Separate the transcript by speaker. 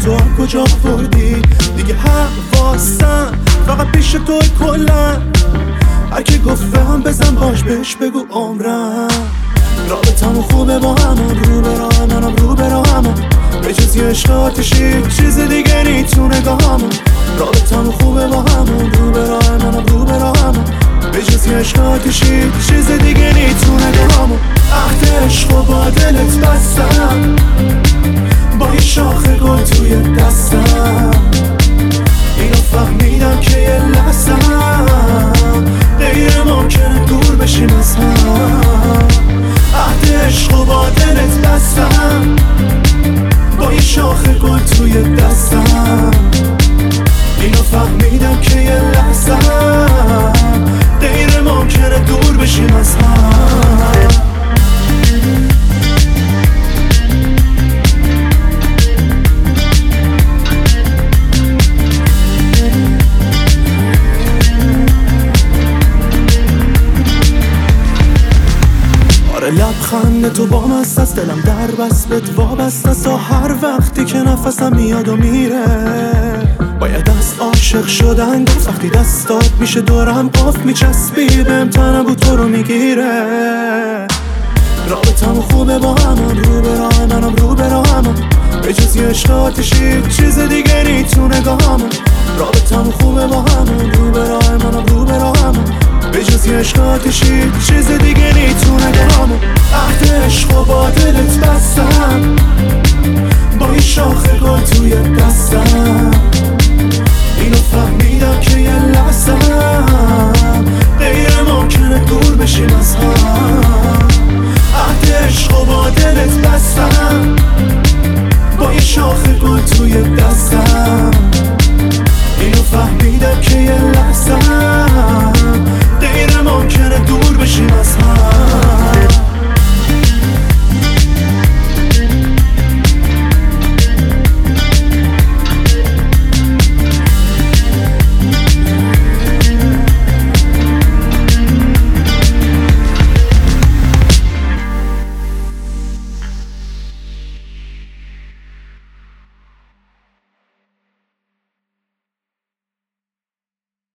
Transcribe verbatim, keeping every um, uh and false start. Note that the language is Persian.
Speaker 1: تو هم کجا بردی دیگه حواسم فقط پیش توی کلن. هر کی گفت هم بزن باش بهش بگو عمرم. رابطمون خوبه با همون، رو به راه منم رو به راه همون. به جز یه عشق آتشی چیز دیگه نی تو نگاهمون. رابطمون خوبه با همون، رو به راه منم رو به راه همون. به جز یه عشق آتشی چیز دیگه نی تو نگاهمون. عهد عشق و با دلت بستم، با یه شاخه گل توی دستم. اینو فهمیدم که یه لحظم غیر ممکنه دور بشیم از هم. عهد عشق و با دلت بستم، با یه شاخه گل توی دستم. اینو فهمیدم که یه لحظم غیر ممکنه دور بشیم از هم. لبخند تو با مست است، دلم در بست بهت وابست است. تا هر وقتی که نفسم میاد و میره باید از عاشق شدن گفت. وقتی دستات میشه دورم قف میچسبی بهم، تنم بود تو رو میگیره. رابطمون خوبه با همون، رو به راه منم رو به راه همون. به جز یه عشق آتشی چیز دیگه نی تو نگاهمون. رابطمون خوبه با همون، رو به راه منم رو به راه همون. به جز یه عشق آتشی چیز دیگه نی تو نگاهمون. عهد عشق و با دلت بستم، با یه شاخه گل توی دستم. اینو فهمیدم که یه لحظم غیر ممکنه دور بشیم از هم. عهد عشق و با دلت بستم، با یه شاخه گل توی دستم. اینو فهمیدم که یه لحظم